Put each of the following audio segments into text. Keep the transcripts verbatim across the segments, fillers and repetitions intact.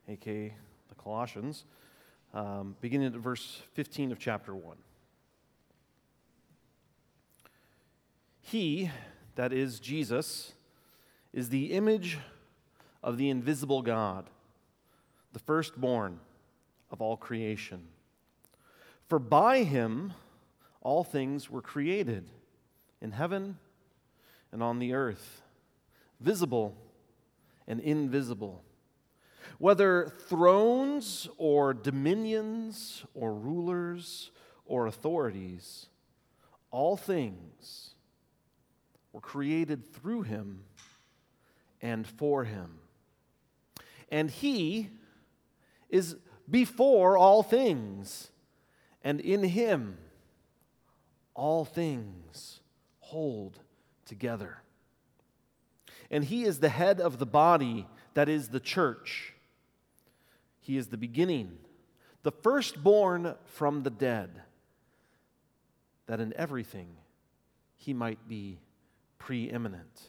aka the Colossians, um, beginning at verse fifteen of chapter one. He, that is Jesus, is the image of the invisible God, the firstborn of all creation. For by him all things were created, in heaven and on the earth, visible and invisible. Whether thrones or dominions or rulers or authorities, all things were created through him and for him. And he is before all things, and in him all things hold together. And he is the head of the body, that is the church. He is the beginning, the firstborn from the dead, that in everything he might be preeminent.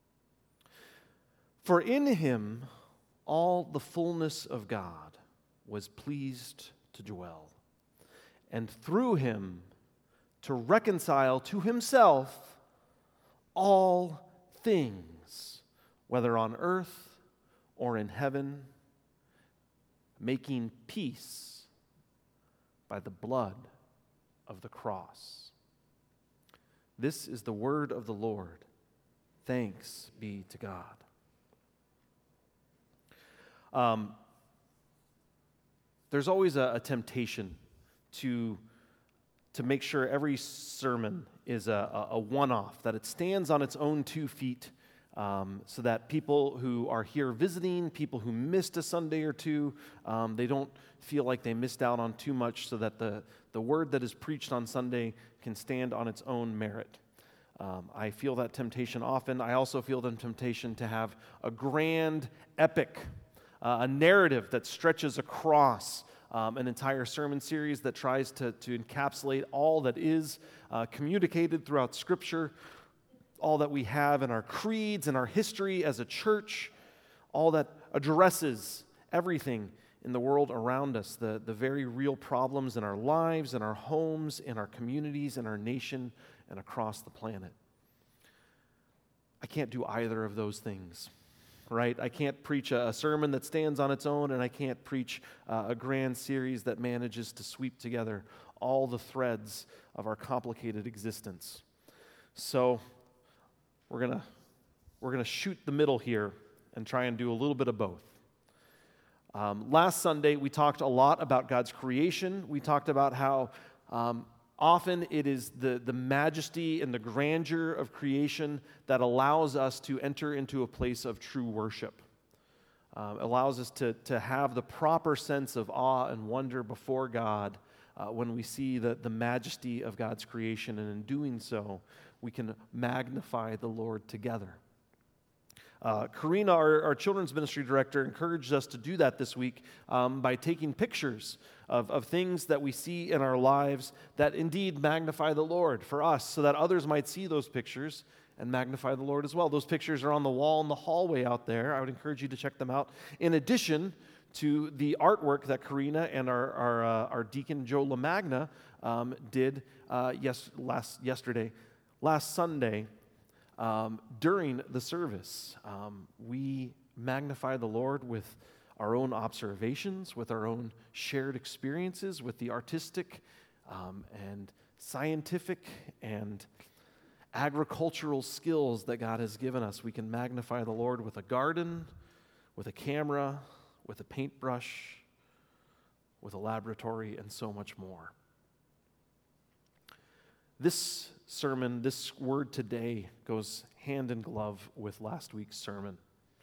For in him all the fullness of God was pleased to dwell, and through him to reconcile to himself all things, whether on earth or in heaven, making peace by the blood of the cross. This is the word of the Lord. Thanks be to God. Um, there's always a, a temptation to, to make sure every sermon is a, a, a one-off, that it stands on its own two feet, um, so that people who are here visiting, people who missed a Sunday or two, um, they don't feel like they missed out on too much, so that the, the word that is preached on Sunday can stand on its own merit. Um, I feel that temptation often. I also feel the temptation to have a grand epic, uh, a narrative that stretches across um, an entire sermon series that tries to, to encapsulate all that is uh, communicated throughout Scripture, all that we have in our creeds and our history as a church, all that addresses everything in the world around us, the, the very real problems in our lives, in our homes, in our communities, in our nation, and across the planet. I can't do either of those things, right? I can't preach a, a sermon that stands on its own, and I can't preach uh, a grand series that manages to sweep together all the threads of our complicated existence. So we're gonna we're gonna shoot the middle here and try and do a little bit of both. Um, last Sunday, we talked a lot about God's creation. We talked about how um, often it is the, the majesty and the grandeur of creation that allows us to enter into a place of true worship. Um, allows us to, to have the proper sense of awe and wonder before God uh, when we see the, the majesty of God's creation, and in doing so, we can magnify the Lord together. Uh, Karina, our, our children's ministry director, encouraged us to do that this week um, by taking pictures of, of things that we see in our lives that indeed magnify the Lord for us, so that others might see those pictures and magnify the Lord as well. Those pictures are on the wall in the hallway out there. I would encourage you to check them out. In addition to the artwork that Karina and our our, uh, our deacon Joe LaMagna um, did uh, yes last yesterday, last Sunday. Um, during the service, um, we magnify the Lord with our own observations, with our own shared experiences, with the artistic um, and scientific and agricultural skills that God has given us. We can magnify the Lord with a garden, with a camera, with a paintbrush, with a laboratory, and so much more. This sermon, this word today, goes hand in glove with last week's sermon.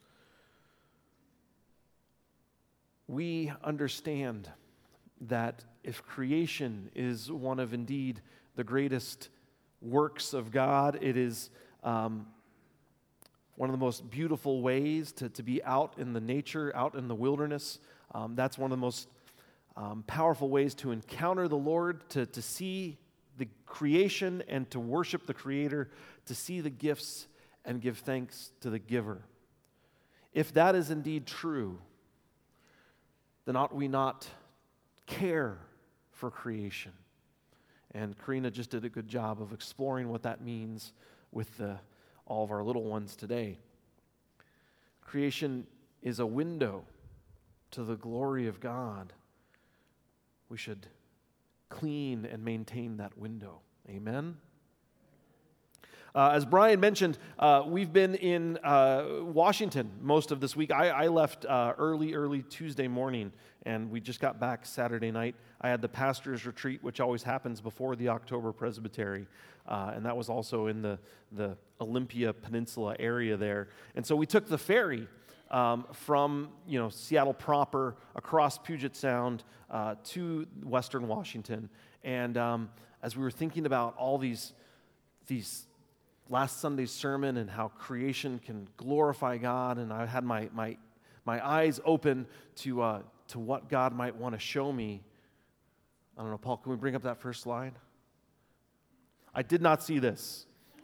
We understand that if creation is one of indeed the greatest works of God, it is um, one of the most beautiful ways to, to be out in the nature, out in the wilderness. Um, that's one of the most um, powerful ways to encounter the Lord, to, to see the creation and to worship the Creator, to see the gifts and give thanks to the giver. If that is indeed true, then ought we not care for creation? And Karina just did a good job of exploring what that means with the, all of our little ones today. Creation is a window to the glory of God. We should clean and maintain that window. Amen? Uh, as Brian mentioned, uh, we've been in uh, Washington most of this week. I, I left uh, early, early Tuesday morning, and we just got back Saturday night. I had the pastor's retreat, which always happens before the October Presbytery, uh, and that was also in the, the Olympia Peninsula area there. And so we took the ferry um, from you know Seattle proper across Puget Sound uh, to Western Washington. And um, as we were thinking about all these these last Sunday's sermon and how creation can glorify God, and I had my my my eyes open to uh, to what God might want to show me. I don't know, Paul, can we bring up that first slide? I did not see this.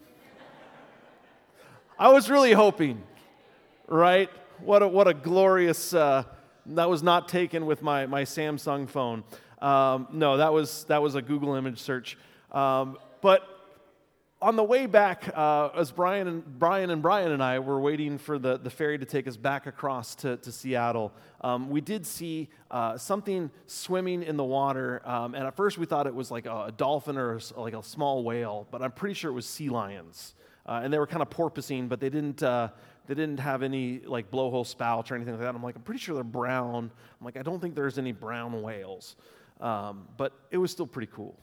I was really hoping, right? What a what a glorious. Uh, that was not taken with my my Samsung phone. Um, no, that was that was a Google image search. Um, but on the way back, uh, as Brian and Brian and Brian and I were waiting for the, the ferry to take us back across to, to Seattle, um, we did see uh, something swimming in the water. Um, and at first we thought it was like a, a dolphin or a, like a small whale, but I'm pretty sure it was sea lions. Uh, and they were kind of porpoising, but they didn't uh, they didn't have any like blowhole spouts or anything like that. I'm like, I'm pretty sure they're brown. I'm like, I don't think there's any brown whales. Um, but it was still pretty cool.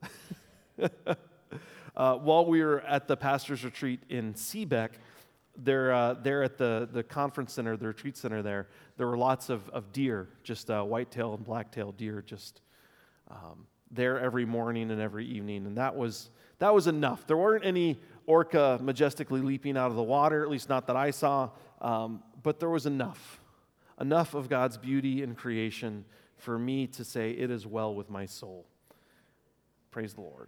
Uh, while we were at the pastor's retreat in Seebeck, there, uh, there at the, the conference center, the retreat center there, there were lots of, of deer, just uh, white-tailed and black-tailed deer, just um, there every morning and every evening, and that was that was enough. There weren't any orca majestically leaping out of the water, at least not that I saw, um, but there was enough, enough of God's beauty in creation for me to say, it is well with my soul. Praise the Lord.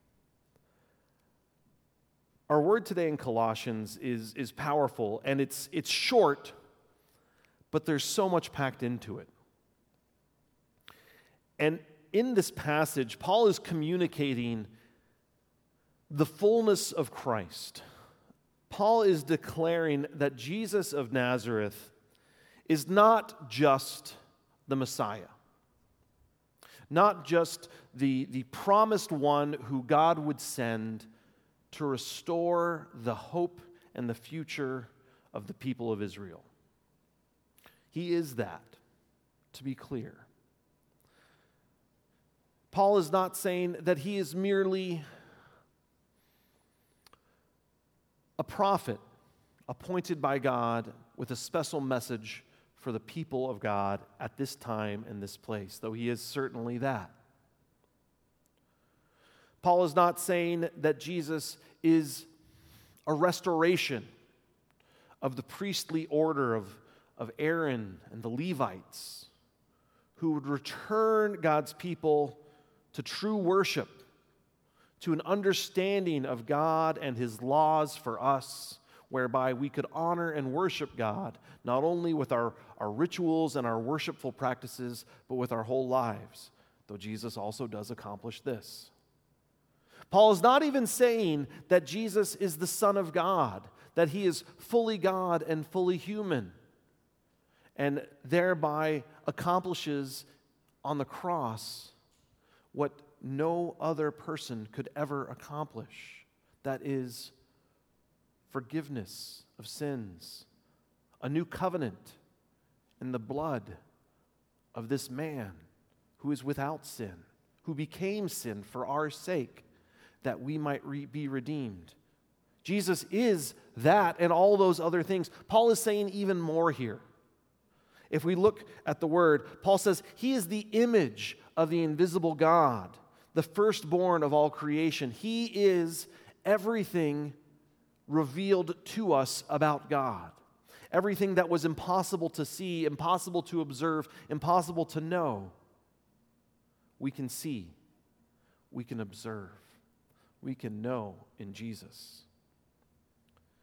Our word today in Colossians is, is powerful, and it's, it's short, but there's so much packed into it. And in this passage, Paul is communicating the fullness of Christ. Paul is declaring that Jesus of Nazareth is not just the Messiah, not just the, the promised one who God would send to restore the hope and the future of the people of Israel. He is that, to be clear. Paul is not saying that he is merely a prophet appointed by God with a special message for the people of God at this time and this place, though he is certainly that. Paul is not saying that Jesus is a restoration of the priestly order of, of Aaron and the Levites, who would return God's people to true worship, to an understanding of God and his laws for us, whereby we could honor and worship God, not only with our, our rituals and our worshipful practices, but with our whole lives, though Jesus also does accomplish this. Paul is not even saying that Jesus is the Son of God, that he is fully God and fully human, and thereby accomplishes on the cross what no other person could ever accomplish. That is forgiveness of sins, a new covenant in the blood of this man who is without sin, who became sin for our sake, that we might re- be redeemed. Jesus is that and all those other things. Paul is saying even more here. If we look at the word, Paul says he is the image of the invisible God, the firstborn of all creation. He is everything revealed to us about God. Everything that was impossible to see, impossible to observe, impossible to know, we can see, we can observe. We can know in Jesus.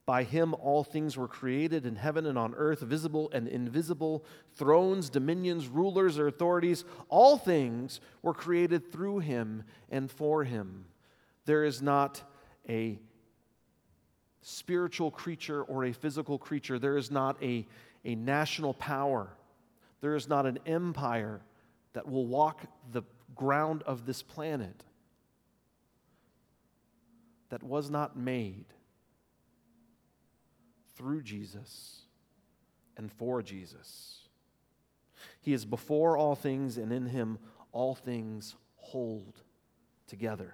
By him all things were created in heaven and on earth, visible and invisible, thrones, dominions, rulers, or authorities. All things were created through him and for him. There is not a spiritual creature or a physical creature. There is not a, a national power. There is not an empire that will walk the ground of this planet that was not made through Jesus and for Jesus. He is before all things, and in him all things hold together.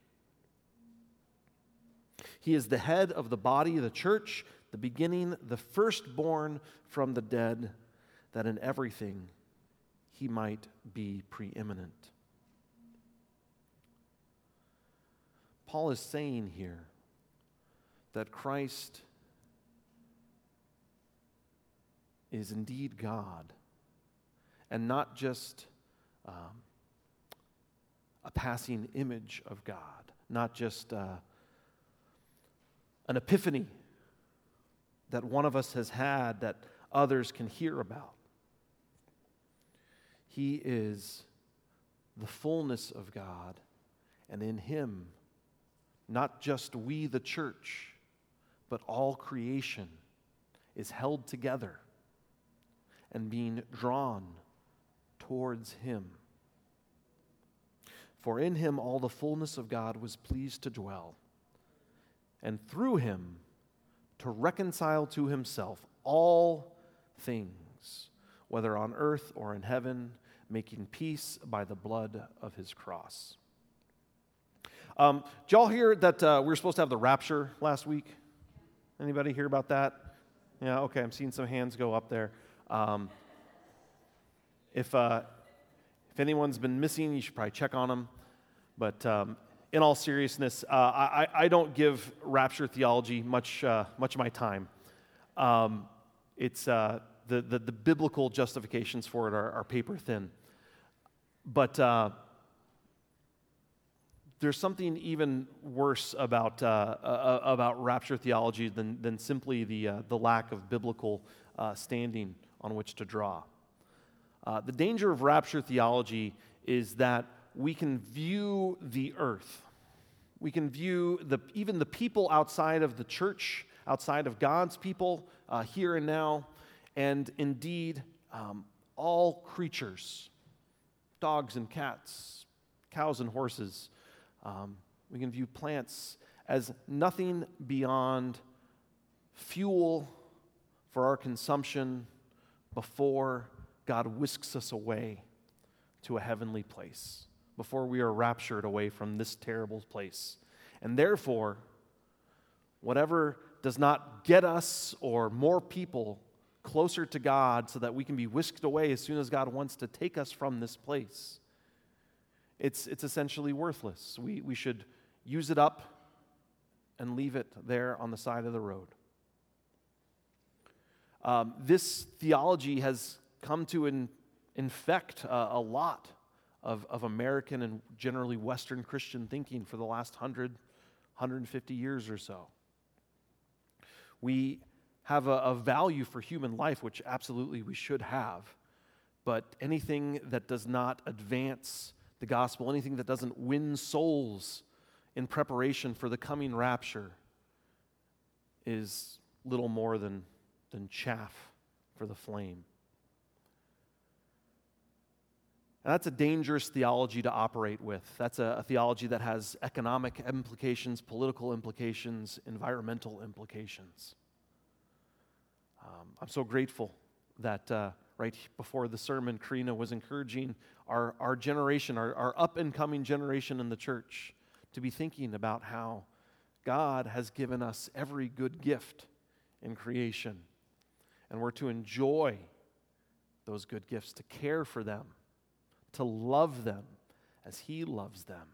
He is the head of the body of the church, the beginning, the firstborn from the dead, that in everything he might be preeminent. Paul is saying here that Christ is indeed God, and not just um, a passing image of God, not just uh, an epiphany that one of us has had that others can hear about. He is the fullness of God, and in him, not just we, the church, but all creation is held together and being drawn towards him. For in him all the fullness of God was pleased to dwell, and through him to reconcile to himself all things, whether on earth or in heaven, making peace by the blood of his cross. Um, did y'all hear that uh, we were supposed to have the rapture last week? Anybody hear about that? Yeah, okay, I'm seeing some hands go up there. Um, if uh, if anyone's been missing, you should probably check on them. But um, in all seriousness, uh, I, I don't give rapture theology much uh, much of my time. Um, it's uh, the, the the biblical justifications for it are, are paper thin. But uh, there's something even worse about uh, uh, about rapture theology than than simply the uh, the lack of biblical uh, standing on which to draw. Uh, the danger of rapture theology is that we can view the earth, we can view the even the people outside of the church, outside of God's people, uh, here and now, and indeed um, all creatures, dogs and cats, cows and horses. Um, we can view plants as nothing beyond fuel for our consumption before God whisks us away to a heavenly place, before we are raptured away from this terrible place. And therefore, whatever does not get us or more people closer to God so that we can be whisked away as soon as God wants to take us from this place, it's, it's essentially worthless. We, we should use it up and leave it there on the side of the road. Um, this theology has come to in, infect uh, a lot of, of American and generally Western Christian thinking for the last one hundred, one hundred fifty years or so. We have a, a value for human life, which absolutely we should have, but anything that does not advance the gospel, anything that doesn't win souls in preparation for the coming rapture is little more than than chaff for the flame. And that's a dangerous theology to operate with. That's a, a theology that has economic implications, political implications, environmental implications. Um, I'm so grateful that uh, right before the sermon, Karina was encouraging our, our generation, our, our up-and-coming generation in the church, to be thinking about how God has given us every good gift in creation. And we're to enjoy those good gifts, to care for them, to love them as He loves them.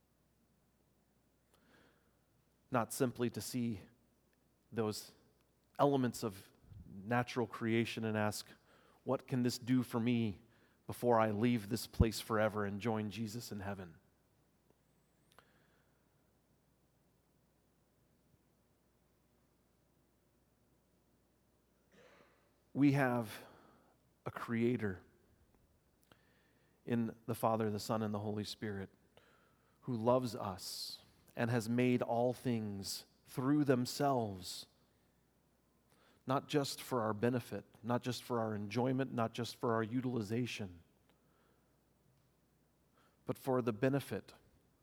Not simply to see those elements of natural creation and ask, what can this do for me before I leave this place forever and join Jesus in heaven? We have a creator in the Father, the Son, and the Holy Spirit who loves us and has made all things through themselves, not just for our benefit, not just for our enjoyment, not just for our utilization, but for the benefit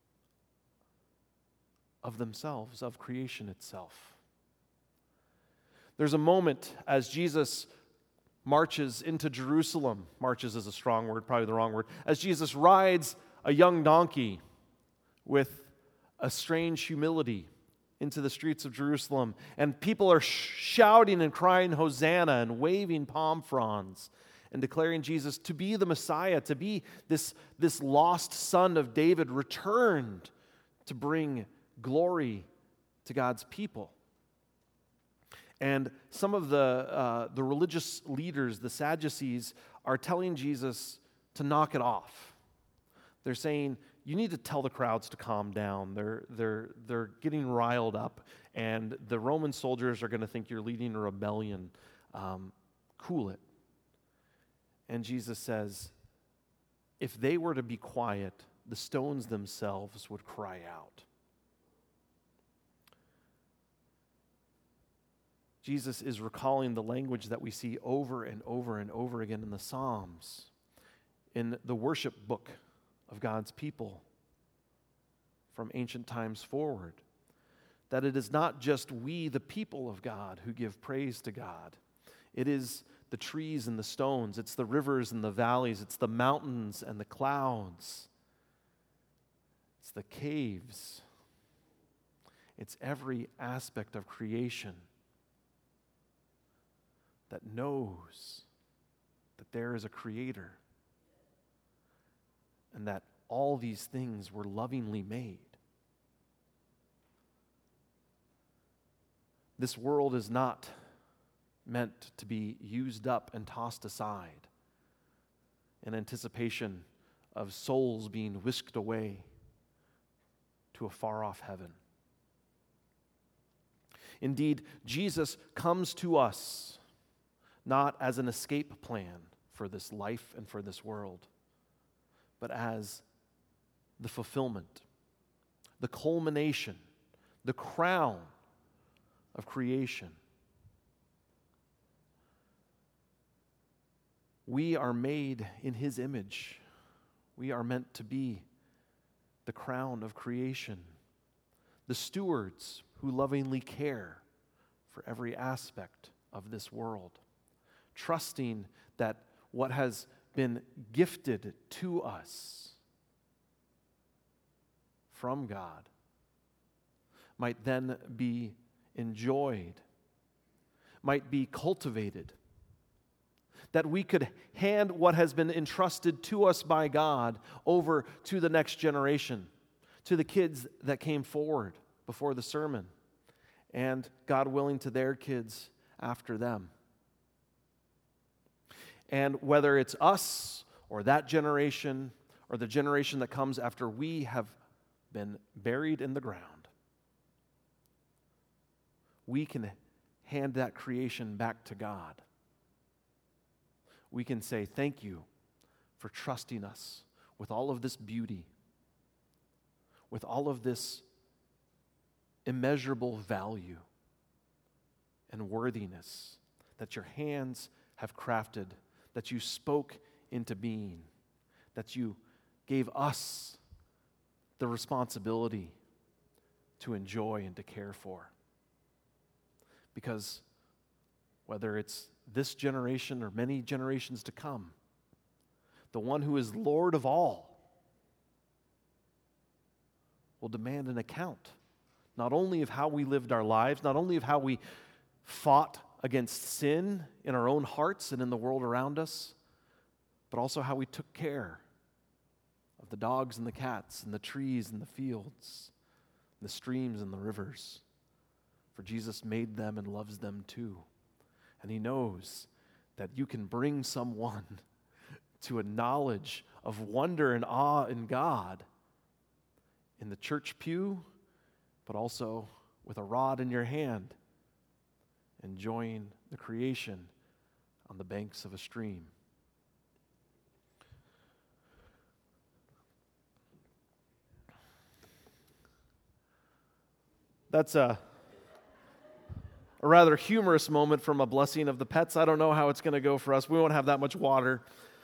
of themselves, of creation itself. There's a moment as Jesus marches into Jerusalem. Marches is a strong word, probably the wrong word. As Jesus rides a young donkey with a strange humility into the streets of Jerusalem, and people are sh- shouting and crying Hosanna and waving palm fronds and declaring Jesus to be the Messiah, to be this, this lost son of David returned to bring glory to God's people. And some of the, uh, the religious leaders, the Sadducees, are telling Jesus to knock it off. They're saying, you need to tell the crowds to calm down. They're, they're, they're getting riled up, and the Roman soldiers are going to think you're leading a rebellion. Um, cool it. And Jesus says, if they were to be quiet, the stones themselves would cry out. Jesus is recalling the language that we see over and over and over again in the Psalms, in the worship book of God's people from ancient times forward, that it is not just we, the people of God, who give praise to God. It is the trees and the stones, it's the rivers and the valleys, it's the mountains and the clouds, it's the caves, it's every aspect of creation that knows that there is a creator and that all these things were lovingly made. This world is not meant to be used up and tossed aside in anticipation of souls being whisked away to a far-off heaven. Indeed, Jesus comes to us not as an escape plan for this life and for this world, but as the fulfillment, the culmination, the crown of creation. We are made in His image. We are meant to be the crown of creation, the stewards who lovingly care for every aspect of this world, trusting that what has been gifted to us from God might then be enjoyed, might be cultivated, that we could hand what has been entrusted to us by God over to the next generation, to the kids that came forward before the sermon, and God willing, to their kids after them. And whether it's us or that generation or the generation that comes after we have been buried in the ground, we can hand that creation back to God. We can say, thank you for trusting us with all of this beauty, with all of this immeasurable value and worthiness that your hands have crafted, that you spoke into being, that you gave us the responsibility to enjoy and to care for. Because whether it's this generation or many generations to come, the one who is Lord of all will demand an account, not only of how we lived our lives, not only of how we fought against sin in our own hearts and in the world around us, but also how we took care of the dogs and the cats and the trees and the fields, and the streams and the rivers. For Jesus made them and loves them too. And He knows that you can bring someone to a knowledge of wonder and awe in God in the church pew, but also with a rod in your hand, enjoying the creation on the banks of a stream. That's a, a rather humorous moment from a blessing of the pets. I don't know how it's going to go for us. We won't have that much water.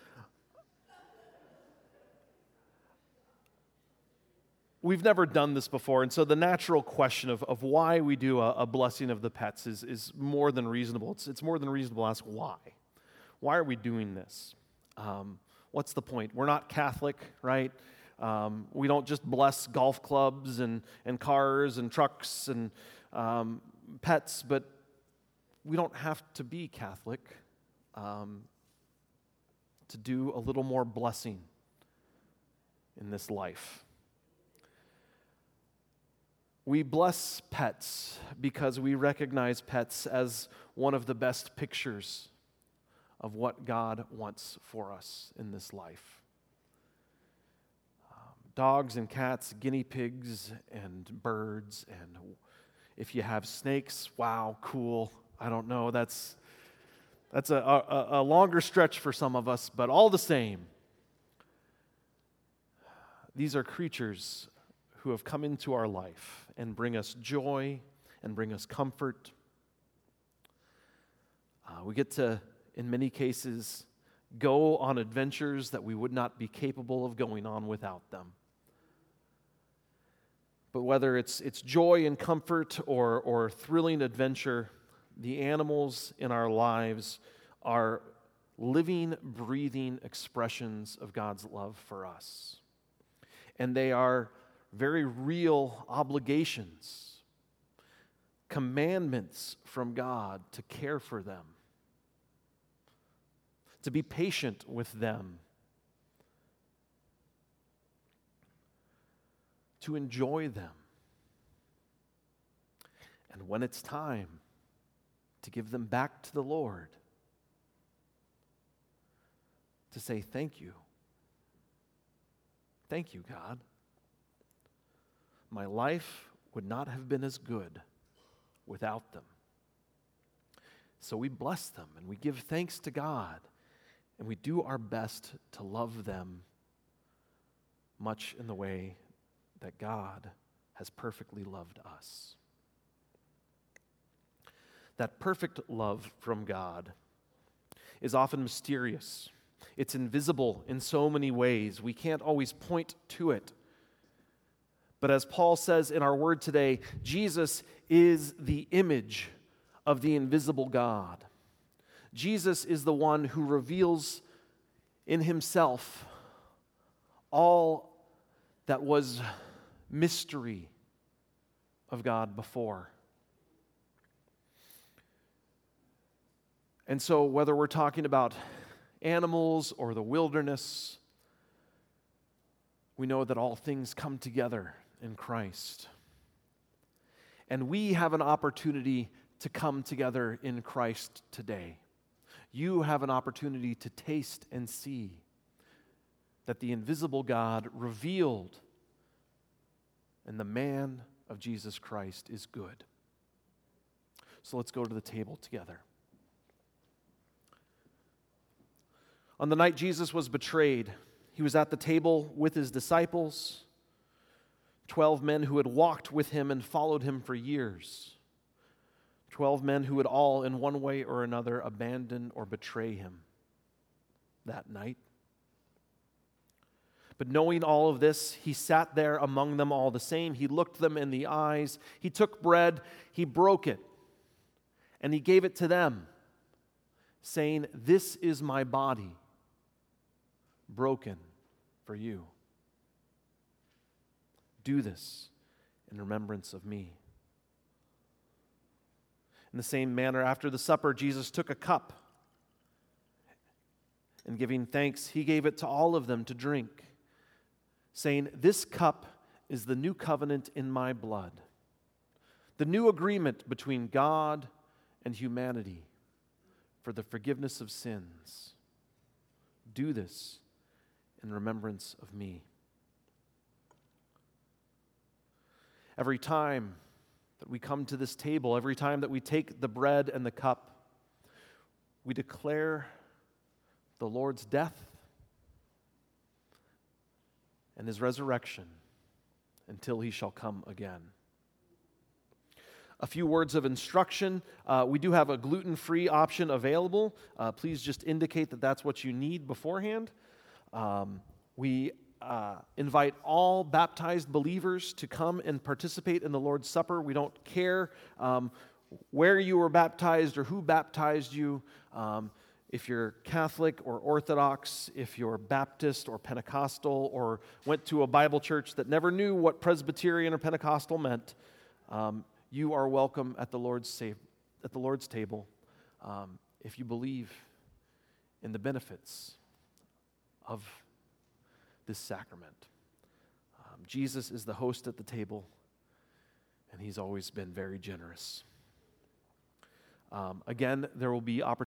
We've never done this before, and so the natural question of, of why we do a, a blessing of the pets is, is more than reasonable. It's, it's more than reasonable to ask why. Why are we doing this? Um, what's the point? We're not Catholic, right? Um, we don't just bless golf clubs and, and cars and trucks and um, pets, but we don't have to be Catholic um, to do a little more blessing in this life. We bless pets because we recognize pets as one of the best pictures of what God wants for us in this life. Um, dogs and cats, guinea pigs and birds, and if you have snakes, wow, cool. I don't know, that's, that's a, a, a longer stretch for some of us, but all the same, these are creatures who have come into our life and bring us joy and bring us comfort. Uh, we get to, in many cases, go on adventures that we would not be capable of going on without them. But whether it's it's joy and comfort or, or thrilling adventure, the animals in our lives are living, breathing expressions of God's love for us. And they are very real obligations, commandments from God to care for them, to be patient with them, to enjoy them, and when it's time to give them back to the Lord, to say thank you. Thank you, God. My life would not have been as good without them. So we bless them and we give thanks to God and we do our best to love them much in the way that God has perfectly loved us. That perfect love from God is often mysterious. It's invisible in so many ways. We can't always point to it. But as Paul says in our word today, Jesus is the image of the invisible God. Jesus is the one who reveals in himself all that was mystery of God before. And so whether we're talking about animals or the wilderness, we know that all things come together in Christ. And we have an opportunity to come together in Christ today. You have an opportunity to taste and see that the invisible God revealed in the man of Jesus Christ is good. So let's go to the table together. On the night Jesus was betrayed, he was at the table with his disciples, twelve men who had walked with him and followed him for years. Twelve men who would all, in one way or another, abandon or betray him that night. But knowing all of this, he sat there among them all the same. He looked them in the eyes. He took bread, he broke it, and he gave it to them, saying, "This is my body, broken for you. Do this in remembrance of me." In the same manner, after the supper, Jesus took a cup, and giving thanks, he gave it to all of them to drink, saying, "This cup is the new covenant in my blood, the new agreement between God and humanity for the forgiveness of sins. Do this in remembrance of me." Every time that we come to this table, every time that we take the bread and the cup, we declare the Lord's death and his resurrection until he shall come again. A few words of instruction. Uh, we do have a gluten-free option available. Uh, please just indicate that that's what you need beforehand. Um, we uh, invite all baptized believers to come and participate in the Lord's Supper. We don't care um, where you were baptized or who baptized you. Um, if you're Catholic or Orthodox, if you're Baptist or Pentecostal, or went to a Bible church that never knew what Presbyterian or Pentecostal meant, um, you are welcome at the Lord's sa- at the Lord's table um, if you believe in the benefits of this sacrament. Um, Jesus is the host at the table, and he's always been very generous. Um, again, there will be opportunities